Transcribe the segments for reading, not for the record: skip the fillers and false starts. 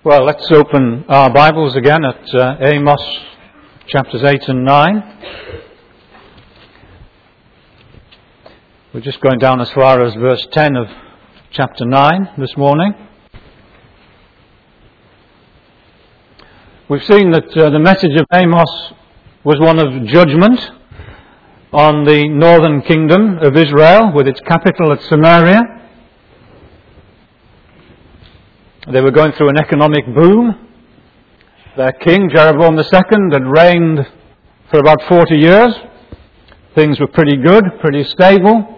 Well, let's open our Bibles again at Amos chapters 8 and 9. We're just going down as far as verse 10 of chapter 9 this morning. We've seen that the message of Amos was one of judgment on the northern kingdom of Israel with its capital at Samaria. They were going through an economic boom. Their king, Jeroboam II, had reigned for about 40 years. Things were pretty good, pretty stable.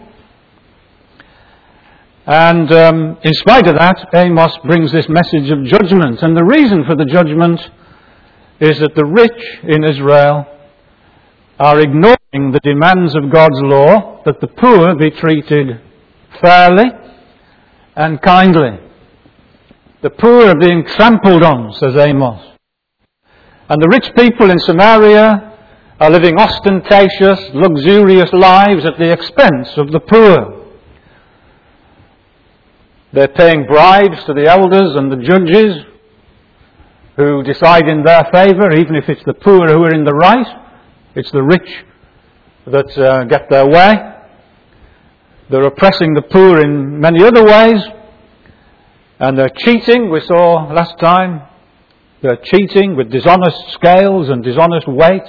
And in spite of that, Amos brings this message of judgment. And the reason for the judgment is that the rich in Israel are ignoring the demands of God's law that the poor be treated fairly and kindly. The poor are being trampled on, says Amos. And the rich people in Samaria are living ostentatious, luxurious lives at the expense of the poor. They're paying bribes to the elders and the judges who decide in their favour, even if it's the poor who are in the right. It's the rich that get their way. They're oppressing the poor in many other ways. And they're cheating, we saw last time. They're cheating with dishonest scales and dishonest weights.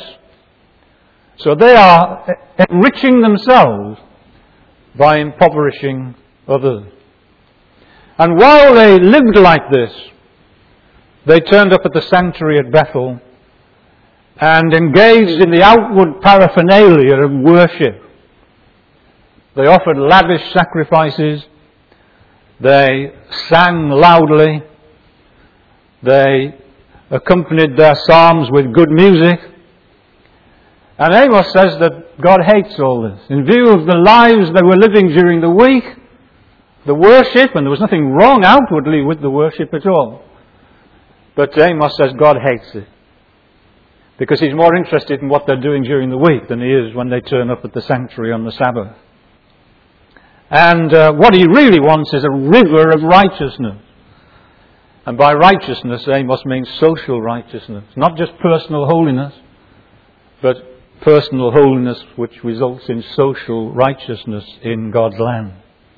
So they are enriching themselves by impoverishing others. And while they lived like this, they turned up at the sanctuary at Bethel and engaged in the outward paraphernalia of worship. They offered lavish sacrifices. They sang loudly. They accompanied their psalms with good music. And Amos says that God hates all this. In view of the lives they were living during the week, the worship, and there was nothing wrong outwardly with the worship at all. But Amos says God hates it. Because he's more interested in what they're doing during the week than he is when they turn up at the sanctuary on the Sabbath. And what he really wants is a river of righteousness. And by righteousness, Amos means social righteousness. Not just personal holiness, but personal holiness which results in social righteousness in God's land.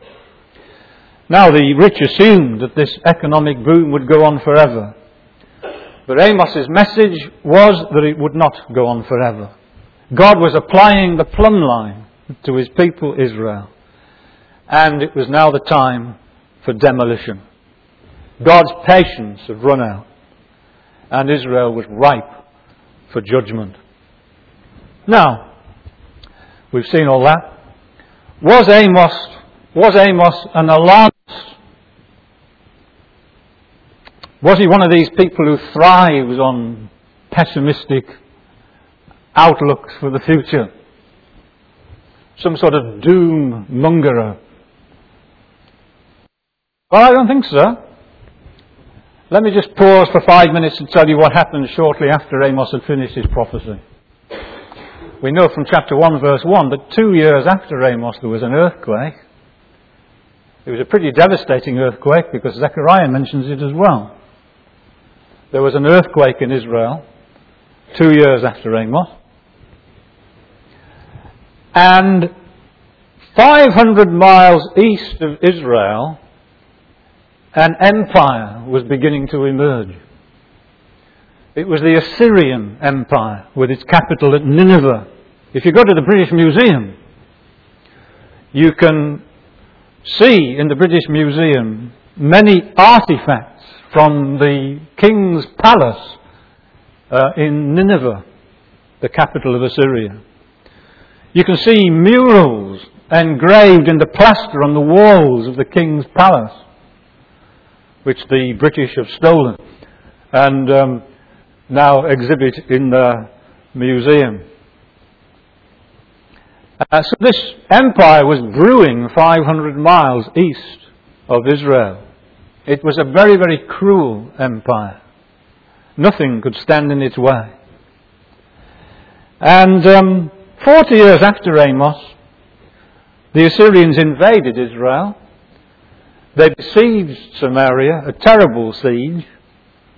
Now, the rich assumed that this economic boom would go on forever. But Amos's message was that it would not go on forever. God was applying the plumb line to his people Israel. And it was now the time for demolition. God's patience had run out. And Israel was ripe for judgment. Now, we've seen all that. Was Amos an alarmist? Was he one of these people who thrives on pessimistic outlooks for the future? Some sort of doom mongerer? Well, I don't think so. Let me just pause for 5 minutes to tell you what happened shortly after Amos had finished his prophecy. We know from chapter 1 verse 1 that 2 years after Amos there was an earthquake. It was a pretty devastating earthquake because Zechariah mentions it as well. There was an earthquake in Israel 2 years after Amos. And 500 miles east of Israel, an empire was beginning to emerge. It was the Assyrian Empire with its capital at Nineveh. If you go to the British Museum, you can see in the British Museum many artifacts from the king's palace in Nineveh, the capital of Assyria. You can see murals engraved in the plaster on the walls of the king's palace, which the British have stolen and now exhibit in the museum. So this empire was brewing 500 miles east of Israel. It was a very, very cruel empire. Nothing could stand in its way. And 40 years after Amos, the Assyrians invaded Israel. They besieged Samaria, a terrible siege.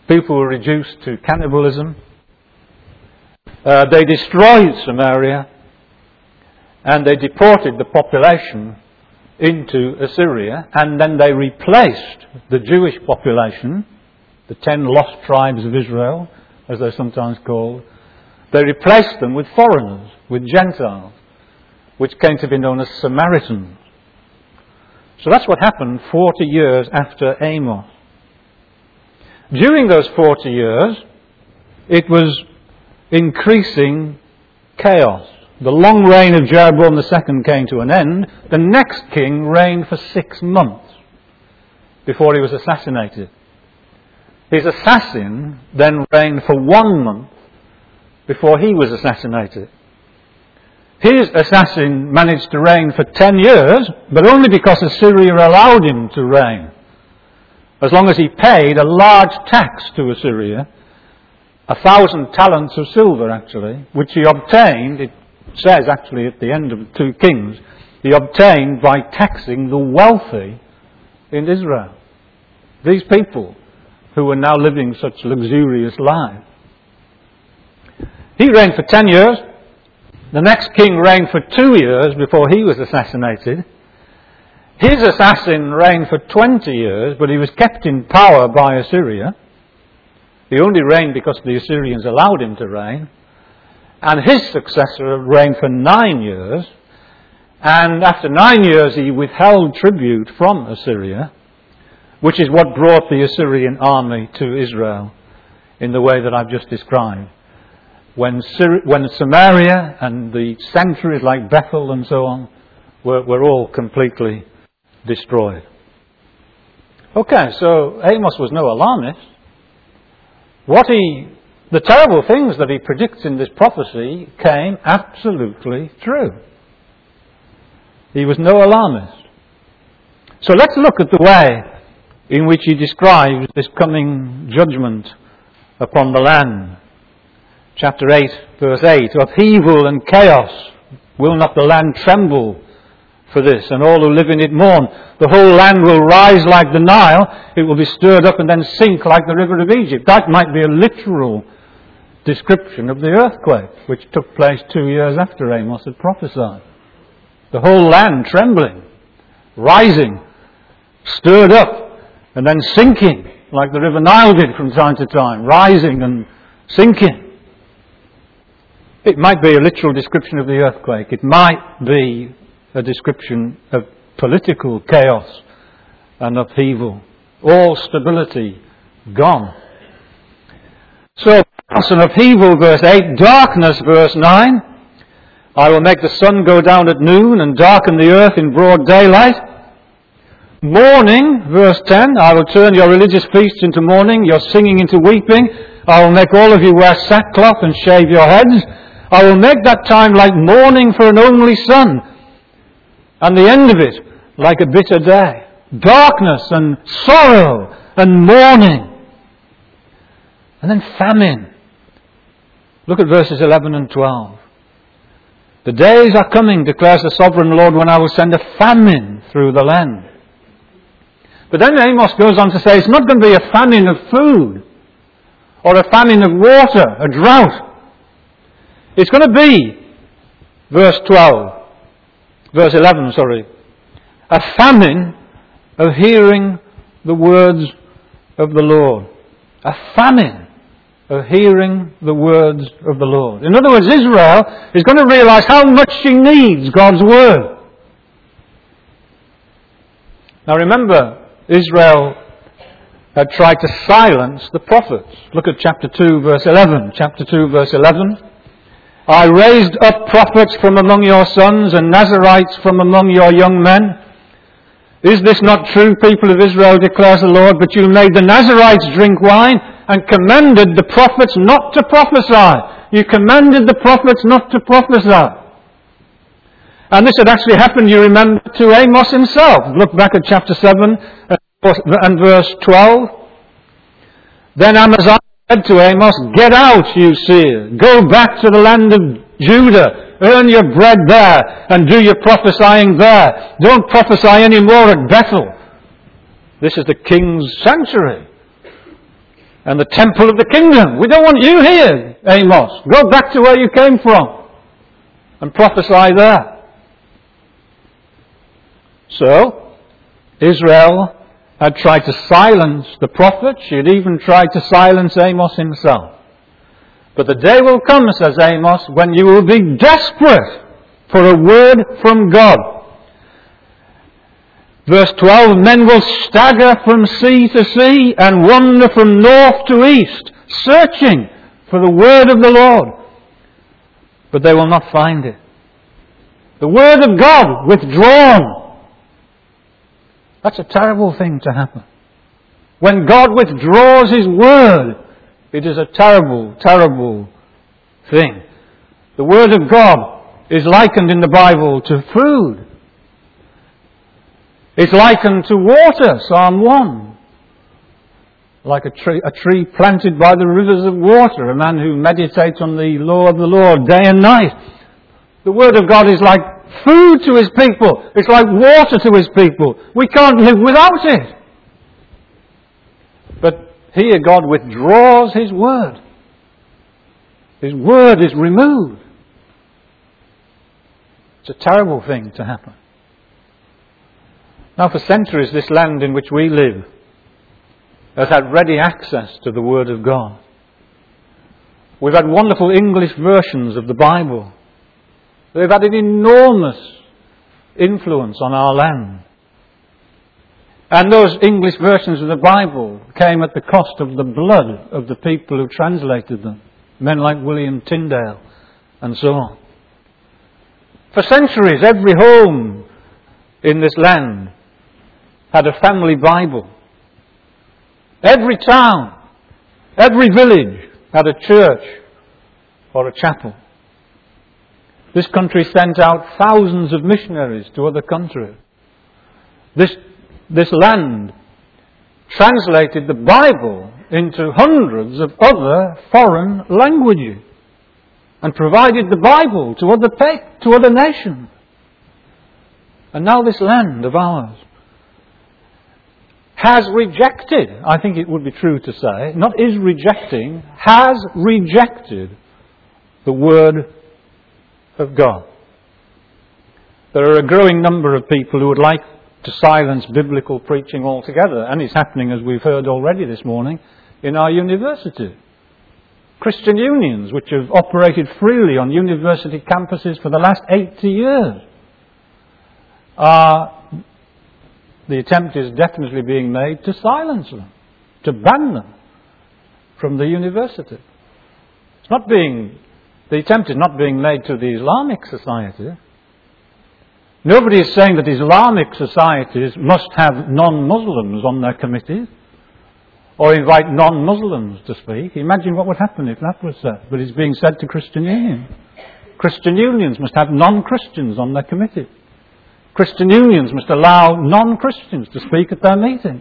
People were reduced to cannibalism. They destroyed Samaria, and they deported the population into Assyria, and then they replaced the Jewish population, the 10 lost tribes of Israel, as they're sometimes called. They replaced them with foreigners, with Gentiles, which came to be known as Samaritans. So that's what happened 40 years after Amos. During those 40 years, it was increasing chaos. The long reign of Jeroboam II came to an end. The next king reigned for 6 months before he was assassinated. His assassin then reigned for 1 month before he was assassinated. His assassin managed to reign for 10 years, but only because Assyria allowed him to reign. As long as he paid a large tax to Assyria, 1,000 talents of silver actually, which he obtained, it says actually at the end of 2 Kings, he obtained by taxing the wealthy in Israel. These people who were now living such luxurious lives. He reigned for 10 years. The next king reigned for 2 years before he was assassinated. His assassin reigned for 20 years, but he was kept in power by Assyria. He only reigned because the Assyrians allowed him to reign. And his successor reigned for 9 years. And after 9 years he withheld tribute from Assyria, which is what brought the Assyrian army to Israel in the way that I've just described. When Samaria and the sanctuaries like Bethel and so on were all completely destroyed. Okay, so Amos was no alarmist. The terrible things that he predicts in this prophecy came absolutely true. He was no alarmist. So let's look at the way in which he describes this coming judgment upon the land. Chapter 8, verse 8, upheaval and chaos, will not the land tremble for this, and all who live in it mourn? The whole land will rise like the Nile, it will be stirred up and then sink like the river of Egypt. That might be a literal description of the earthquake, which took place 2 years after Amos had prophesied. The whole land trembling, rising, stirred up, and then sinking, like the river Nile did from time to time, rising and sinking. It might be a literal description of the earthquake. It might be a description of political chaos and upheaval. All stability gone. So, chaos and upheaval, verse 8. Darkness, verse 9. I will make the sun go down at noon and darken the earth in broad daylight. Mourning, verse 10. I will turn your religious feasts into mourning, your singing into weeping. I will make all of you wear sackcloth and shave your heads. I will make that time like mourning for an only son, and the end of it like a bitter day. Darkness and sorrow and mourning. And then famine. Look at verses 11 and 12. The days are coming, declares the sovereign Lord, when I will send a famine through the land. But then Amos goes on to say it's not going to be a famine of food or a famine of water, a drought. It's going to be, verse 11, a famine of hearing the words of the Lord. A famine of hearing the words of the Lord. In other words, Israel is going to realize how much she needs God's word. Now remember, Israel had tried to silence the prophets. Look at chapter 2, verse 11. Chapter 2, verse 11. I raised up prophets from among your sons and Nazarites from among your young men. Is this not true, people of Israel, declares the Lord? But you made the Nazarites drink wine and commanded the prophets not to prophesy. You commanded the prophets not to prophesy. And this had actually happened, you remember, to Amos himself. Look back at chapter 7 and verse 12. Then Amaziah said to Amos, get out, you seer. Go back to the land of Judah. Earn your bread there and do your prophesying there. Don't prophesy any more at Bethel. This is the king's sanctuary. and the temple of the kingdom. We don't want you here, Amos. Go back to where you came from and prophesy there. So, Israel had tried to silence the prophet. She had even tried to silence Amos himself. But the day will come, says Amos, when you will be desperate for a word from God. Verse 12, men will stagger from sea to sea and wander from north to east, searching for the word of the Lord. But they will not find it. The word of God withdrawn. That's a terrible thing to happen. When God withdraws His word, it is a terrible, terrible thing. The word of God is likened in the Bible to food. It's likened to water, Psalm 1. Like a tree planted by the rivers of water, a man who meditates on the law of the Lord day and night. The word of God is like food to His people. It's like water to His people. We can't live without it. But here God withdraws His word. His word is removed. It's a terrible thing to happen. Now, for centuries, this land in which we live has had ready access to the Word of God. We've had wonderful English versions of the Bible. They've had an enormous influence on our land. And those English versions of the Bible came at the cost of the blood of the people who translated them. Men like William Tyndale and so on. For centuries, every home in this land had a family Bible. Every town, every village had a church or a chapel. This country sent out thousands of missionaries to other countries. This land translated the Bible into hundreds of other foreign languages and provided the Bible to other nations. And now this land of ours has rejected, I think it would be true to say, not is rejecting, has rejected the Word of God. There are a growing number of people who would like to silence biblical preaching altogether, and it's happening, as we've heard already this morning, in our university. Christian unions, which have operated freely on university campuses for the last 80 years, the attempt is definitely being made to silence them, to ban them from the university. The attempt is not being made to the Islamic Society. Nobody is saying that Islamic societies must have non-Muslims on their committees or invite non-Muslims to speak. Imagine what would happen if that was said. But it's being said to Christian unions. Christian unions must have non-Christians on their committee. Christian unions must allow non-Christians to speak at their meeting.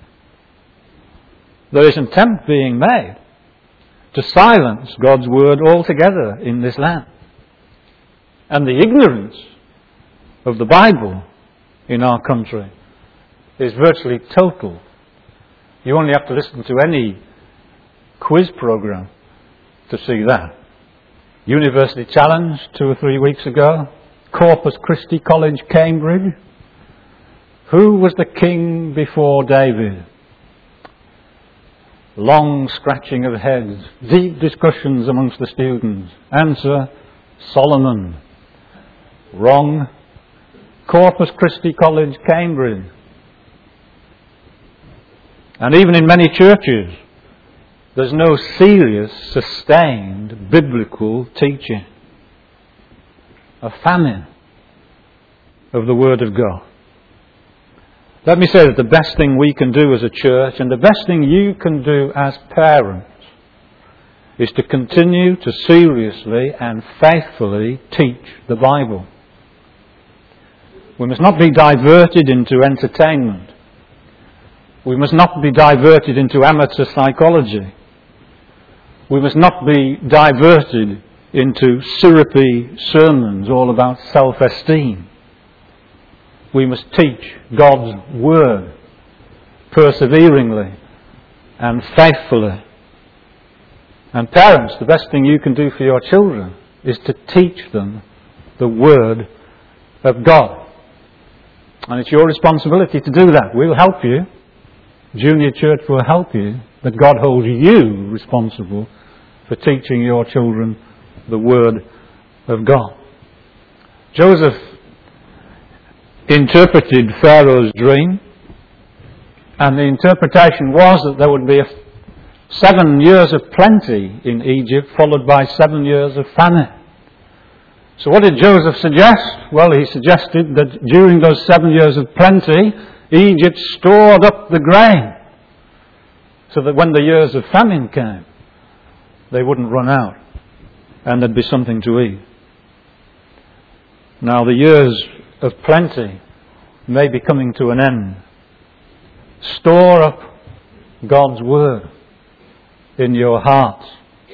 There is an attempt being made to silence God's word altogether in this land. And the ignorance of the Bible in our country is virtually total. You only have to listen to any quiz program to see that. University Challenge 2 or 3 weeks ago. Corpus Christi College, Cambridge. Who was the king before David? Long scratching of heads, deep discussions amongst the students. Answer, Solomon. Wrong. Corpus Christi College, Cambridge. And even in many churches, there's no serious, sustained biblical teaching. A famine of the Word of God. Let me say that the best thing we can do as a church, and the best thing you can do as parents, is to continue to seriously and faithfully teach the Bible. We must not be diverted into entertainment. We must not be diverted into amateur psychology. We must not be diverted into syrupy sermons all about self-esteem. We must teach God's Word perseveringly and faithfully And parents, the best thing you can do for your children is to teach them the Word of God. And it's your responsibility to do that. We'll help you. Junior Church will help you. But God holds you responsible for teaching your children the Word of God. Joseph interpreted Pharaoh's dream, and the interpretation was that there would be 7 years of plenty in Egypt, followed by 7 years of famine. So what did Joseph suggest? Well, he suggested that during those 7 years of plenty, Egypt stored up the grain, so that when the years of famine came, they wouldn't run out, and there'd be something to eat. Now, the years of plenty may be coming to an end. Store up God's Word in your hearts.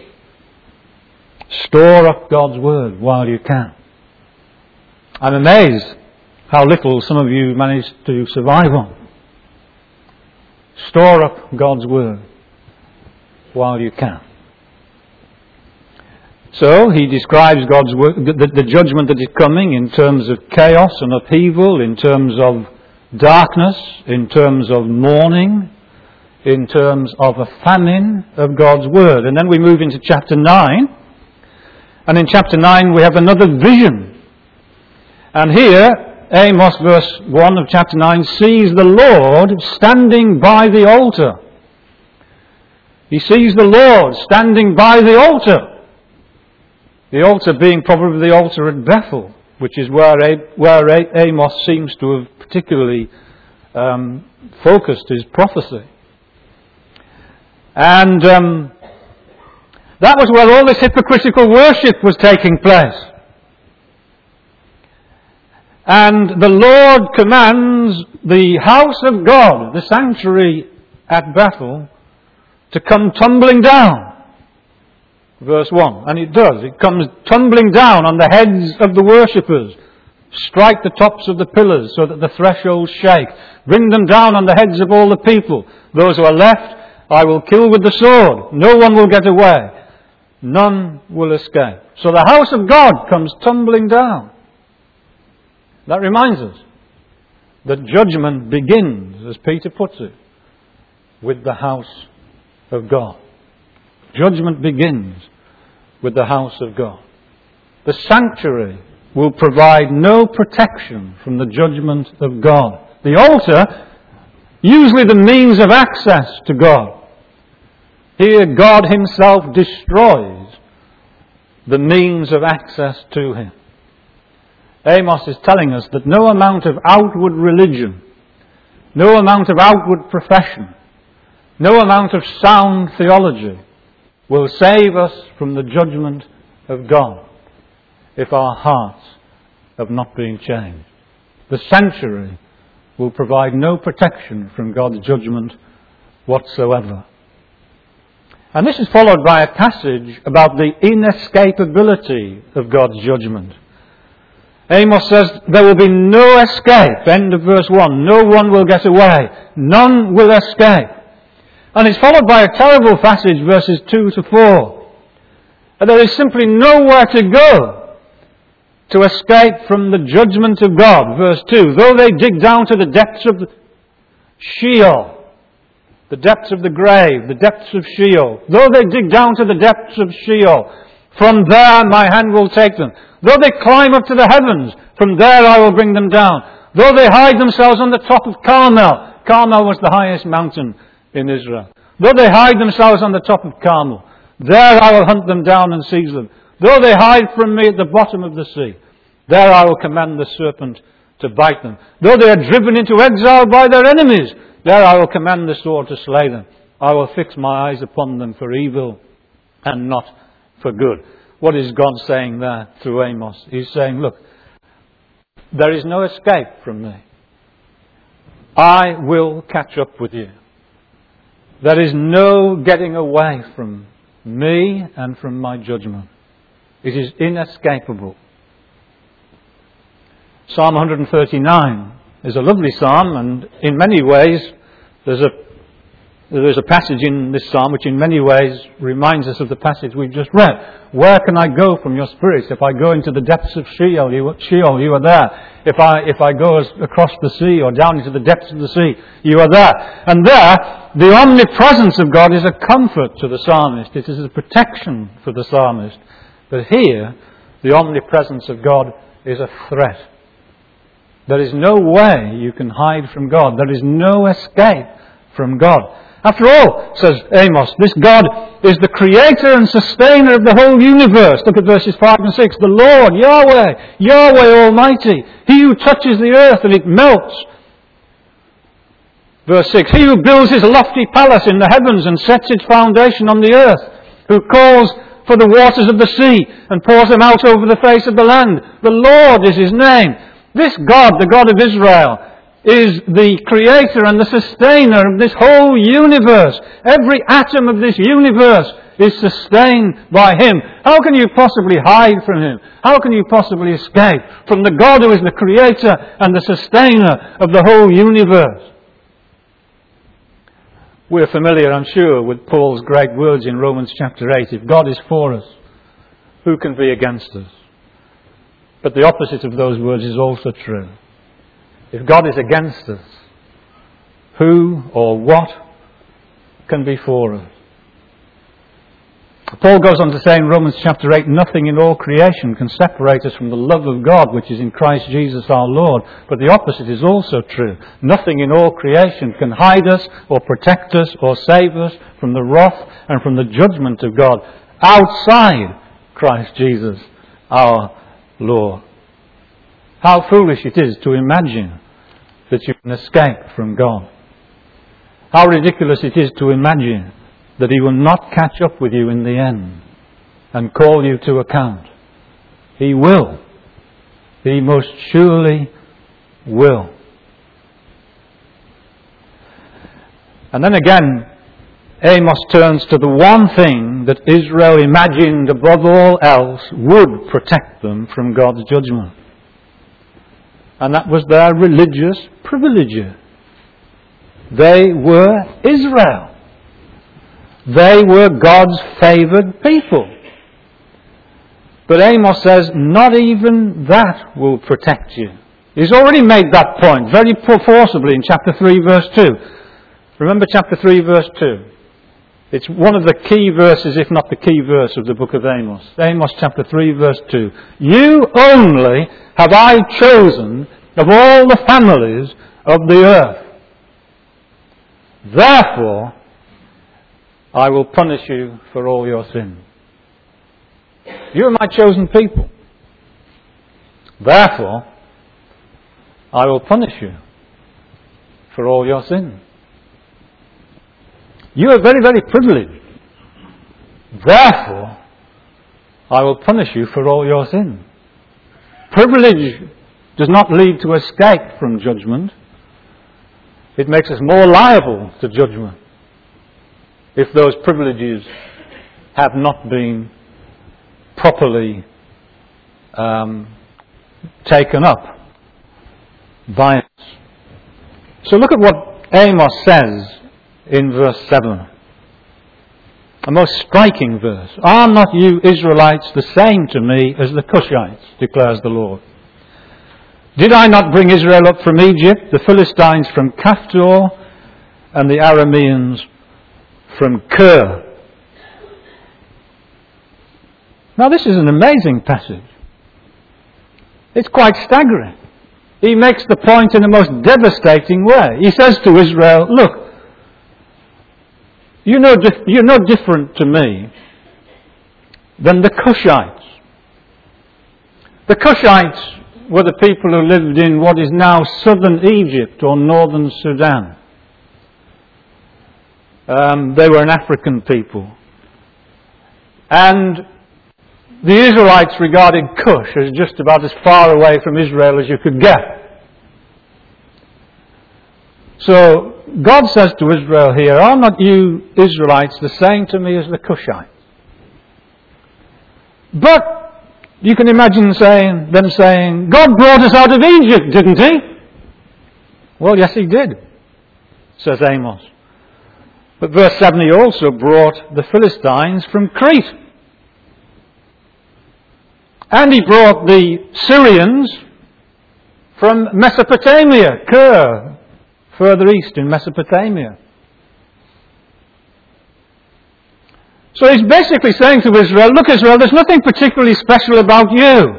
Store up God's Word while you can. I'm amazed how little some of you manage to survive on. Store up God's Word while you can. So he describes God's word, the judgment that is coming in terms of chaos and upheaval, in terms of darkness, in terms of mourning, in terms of a famine of God's Word. And then we move into chapter 9. And in chapter 9 we have another vision. And here, Amos verse 1 of chapter 9 sees the Lord standing by the altar. He sees the Lord standing by the altar. The altar being probably the altar at Bethel, which is where Amos seems to have particularly focused his prophecy. And that was where all this hypocritical worship was taking place. And the Lord commands the house of God, the sanctuary at Bethel, to come tumbling down. Verse 1. And it does. It comes tumbling down on the heads of the worshippers. Strike the tops of the pillars so that the thresholds shake. Bring them down on the heads of all the people. Those who are left, I will kill with the sword. No one will get away. None will escape. So the house of God comes tumbling down. That reminds us that judgment begins, as Peter puts it, with the house of God. Judgment begins with the house of God. The sanctuary will provide no protection from the judgment of God. The altar, usually the means of access to God. Here God himself destroys the means of access to him. Amos is telling us that no amount of outward religion, no amount of outward profession, no amount of sound theology will save us from the judgment of God if our hearts have not been changed. The sanctuary will provide no protection from God's judgment whatsoever. And this is followed by a passage about the inescapability of God's judgment. Amos says there will be no escape. End of verse 1. No one will get away. None will escape. And it's followed by a terrible passage, verses 2 to 4. And there is simply nowhere to go to escape from the judgment of God. Verse 2. Though they dig down to the depths of Sheol, the depths of the grave, the depths of Sheol. Though they dig down to the depths of Sheol, from there my hand will take them. Though they climb up to the heavens, from there I will bring them down. Though they hide themselves on the top of Carmel. Carmel was the highest mountain in Israel. Though they hide themselves on the top of Carmel, there I will hunt them down and seize them. Though they hide from me at the bottom of the sea, there I will command the serpent to bite them. Though they are driven into exile by their enemies, there I will command the sword to slay them. I will fix my eyes upon them for evil and not for good. What is God saying there through Amos? He's saying, look, there is no escape from me. I will catch up with you. There is no getting away from me and from my judgment. It is inescapable. Psalm 139 is a lovely psalm, and in many ways there's There's a passage in this psalm which in many ways reminds us of the passage we've just read. Where can I go from your spirit? If I go into the depths of Sheol, you are there. If I go across the sea or down into the depths of the sea, you are there. And there, the omnipresence of God is a comfort to the psalmist. It is a protection for the psalmist. But here, the omnipresence of God is a threat. There is no way you can hide from God. There is no escape from God. After all, says Amos, this God is the creator and sustainer of the whole universe. Look at verses 5 and 6. The Lord, Yahweh, Yahweh Almighty, He who touches the earth and it melts. Verse 6. He who builds his lofty palace in the heavens and sets its foundation on the earth, who calls for the waters of the sea and pours them out over the face of the land. The Lord is His name. This God, the God of Israel, is the creator and the sustainer of this whole universe. Every atom of this universe is sustained by Him. How can you possibly hide from Him? How can you possibly escape from the God who is the creator and the sustainer of the whole universe? We're familiar, I'm sure, with Paul's great words in Romans chapter 8. If God is for us, who can be against us? But the opposite of those words is also true. If God is against us, who or what can be for us? Paul goes on to say in Romans chapter 8, nothing in all creation can separate us from the love of God which is in Christ Jesus our Lord. But the opposite is also true. Nothing in all creation can hide us or protect us or save us from the wrath and from the judgment of God outside Christ Jesus our Lord. How foolish it is to imagine that you can escape from God. How ridiculous it is to imagine that He will not catch up with you in the end and call you to account. He will. He most surely will. And then again, Amos turns to the one thing that Israel imagined above all else would protect them from God's judgment. And that was their religious privilege. They were Israel. They were God's favoured people. But Amos says, not even that will protect you. He's already made that point very forcibly in chapter 3 verse 2. Remember chapter 3 verse 2. It's one of the key verses, if not the key verse of the book of Amos. Amos chapter 3 verse 2. You only have I chosen of all the families of the earth. Therefore, I will punish you for all your sins. You are my chosen people. Therefore, I will punish you for all your sins. You are very, very privileged. Therefore, I will punish you for all your sins. Privilege does not lead to escape from judgment. It makes us more liable to judgment if those privileges have not been properly taken up by us. So look at what Amos says in verse 7. A most striking verse. Are not you Israelites the same to me as the Cushites, declares the Lord. Did I not bring Israel up from Egypt, the Philistines from Caphtor, and the Arameans from Kir? Now this is an amazing passage. It's quite staggering. He makes the point in a most devastating way. He says to Israel, look, you're no different to me than the Cushites. The Cushites were the people who lived in what is now southern Egypt or northern Sudan. They were an African people. And the Israelites regarded Cush as just about as far away from Israel as you could get. So God says to Israel here, are not you Israelites the same to me as the Cushites? But you can imagine them saying, God brought us out of Egypt, didn't He? Well, yes, He did, says Amos. But verse 7, he also brought the Philistines from Crete. And he brought the Syrians from Mesopotamia, Kir, further east in Mesopotamia. So he's basically saying to Israel, look Israel, there's nothing particularly special about you.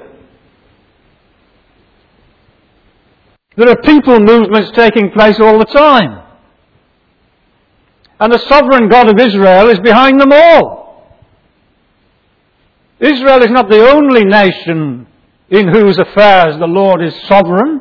There are people movements taking place all the time. And the sovereign God of Israel is behind them all. Israel is not the only nation in whose affairs the Lord is sovereign.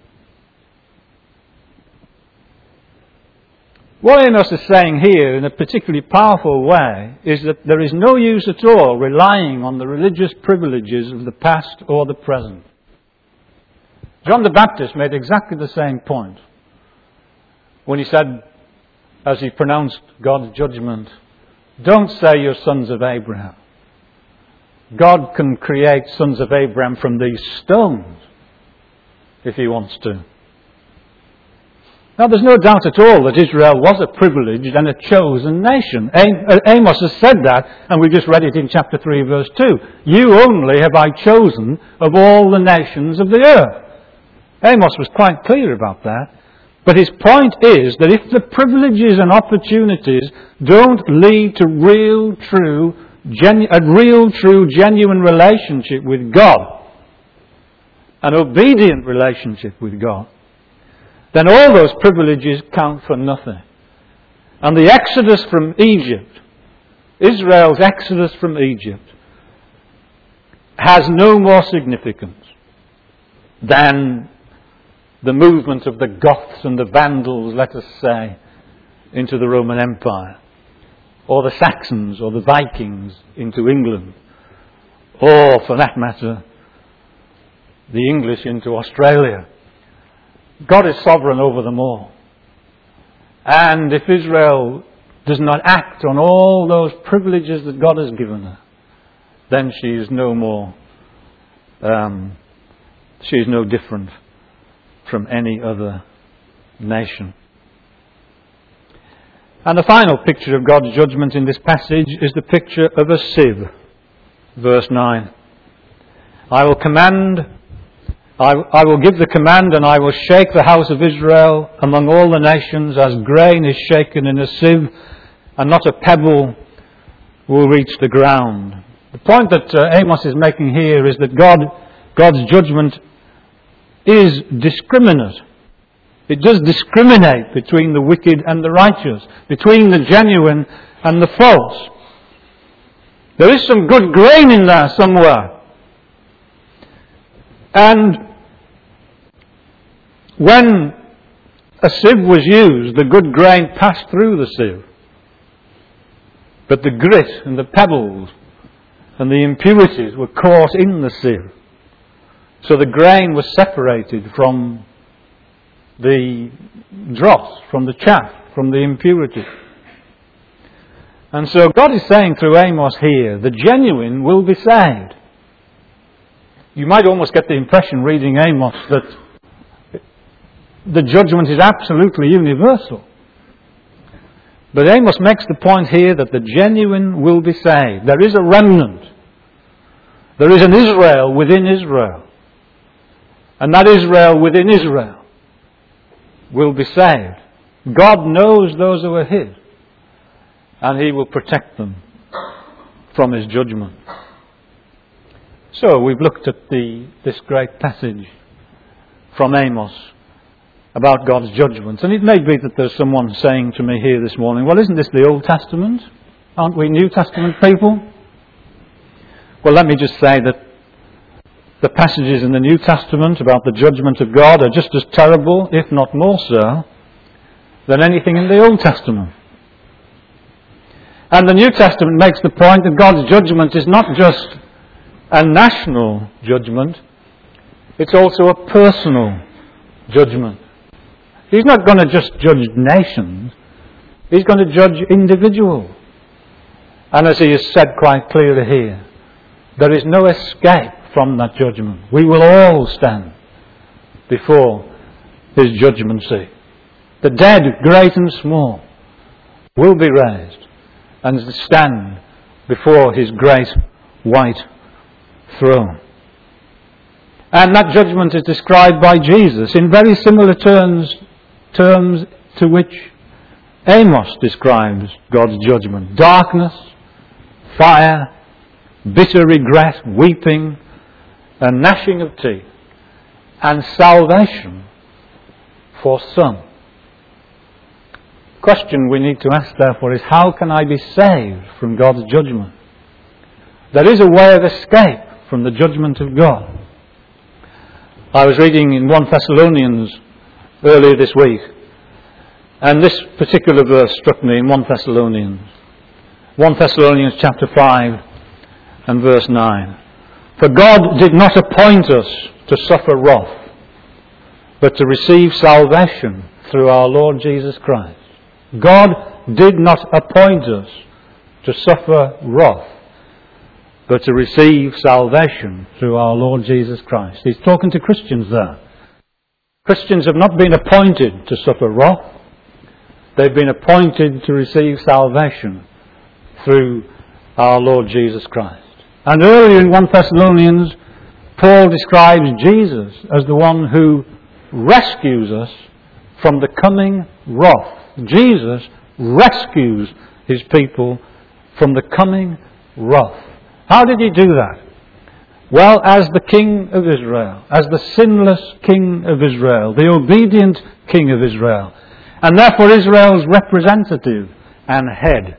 What Amos is saying here in a particularly powerful way is that there is no use at all relying on the religious privileges of the past or the present. John the Baptist made exactly the same point when he said, as he pronounced God's judgment, don't say you're sons of Abraham. God can create sons of Abraham from these stones if he wants to. Now, there's no doubt at all that Israel was a privileged and a chosen nation. Amos has said that, and we just read it in chapter 3, verse 2. You only have I chosen of all the nations of the earth. Amos was quite clear about that. But his point is that if the privileges and opportunities don't lead to a real, true, genuine relationship with God, an obedient relationship with God, then all those privileges count for nothing. And the exodus from Egypt, Israel's exodus from Egypt, has no more significance than the movement of the Goths and the Vandals, let us say, into the Roman Empire, or the Saxons or the Vikings into England, or, for that matter, the English into Australia. God is sovereign over them all. And if Israel does not act on all those privileges that God has given her, then she is no more, she is no different from any other nation. And the final picture of God's judgment in this passage is the picture of a sieve. Verse 9. I will give the command, and I will shake the house of Israel among all the nations as grain is shaken in a sieve, and not a pebble will reach the ground. The point that Amos is making here is that God's judgment is discriminate. It does discriminate between the wicked and the righteous, between the genuine and the false. There is some good grain in there somewhere. And when a sieve was used, the good grain passed through the sieve. But the grit and the pebbles and the impurities were caught in the sieve. So the grain was separated from the dross, from the chaff, from the impurity. And so God is saying through Amos here, the genuine will be saved. You might almost get the impression reading Amos that the judgment is absolutely universal. But Amos makes the point here that the genuine will be saved. There is a remnant. There is an Israel within Israel. And that Israel within Israel will be saved. God knows those who are His, and He will protect them from His judgment. So we've looked at this great passage from Amos about God's judgments. And it may be that there's someone saying to me here this morning, well, isn't this the Old Testament? Aren't we New Testament people? Well, let me just say that the passages in the New Testament about the judgment of God are just as terrible, if not more so, than anything in the Old Testament. And the New Testament makes the point that God's judgment is not just a national judgment, it's also a personal judgment. He's not going to just judge nations, He's going to judge individuals. And as He has said quite clearly here, there is no escape from that judgment. We will all stand before His judgment seat. The dead, great and small, will be raised and stand before his great white throne. And that judgment is described by Jesus in very similar terms to which Amos describes God's judgment. Darkness, fire, bitter regret, weeping, and gnashing of teeth, and salvation for some. The question we need to ask, therefore, is how can I be saved from God's judgment? There is a way of escape from the judgment of God. I was reading in 1 Thessalonians earlier this week, and this particular verse struck me in 1 Thessalonians. 1 Thessalonians chapter 5 and verse 9. For God did not appoint us to suffer wrath, but to receive salvation through our Lord Jesus Christ. God did not appoint us to suffer wrath, but to receive salvation through our Lord Jesus Christ. He's talking to Christians there. Christians have not been appointed to suffer wrath. They've been appointed to receive salvation through our Lord Jesus Christ. And earlier in 1 Thessalonians, Paul describes Jesus as the one who rescues us from the coming wrath. Jesus rescues his people from the coming wrath. How did he do that? Well, as the King of Israel, as the sinless King of Israel, the obedient King of Israel, and therefore Israel's representative and head,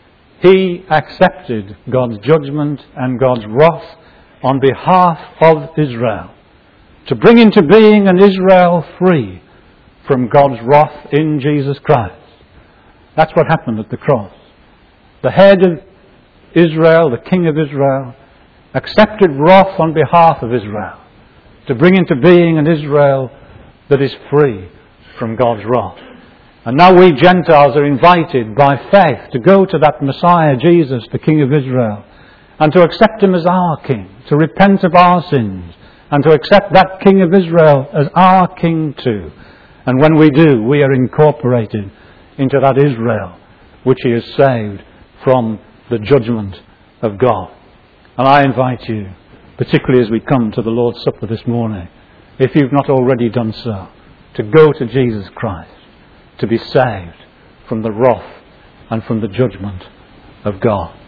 he accepted God's judgment and God's wrath on behalf of Israel, to bring into being an Israel free from God's wrath in Jesus Christ. That's what happened at the cross. The head of Israel, the King of Israel, accepted wrath on behalf of Israel, to bring into being an Israel that is free from God's wrath. And now we Gentiles are invited by faith to go to that Messiah, Jesus, the King of Israel, and to accept him as our King, to repent of our sins, and to accept that King of Israel as our King too. And when we do, we are incorporated into that Israel which he has saved from the judgment of God. And I invite you, particularly as we come to the Lord's Supper this morning, if you've not already done so, to go to Jesus Christ, to be saved from the wrath and from the judgment of God.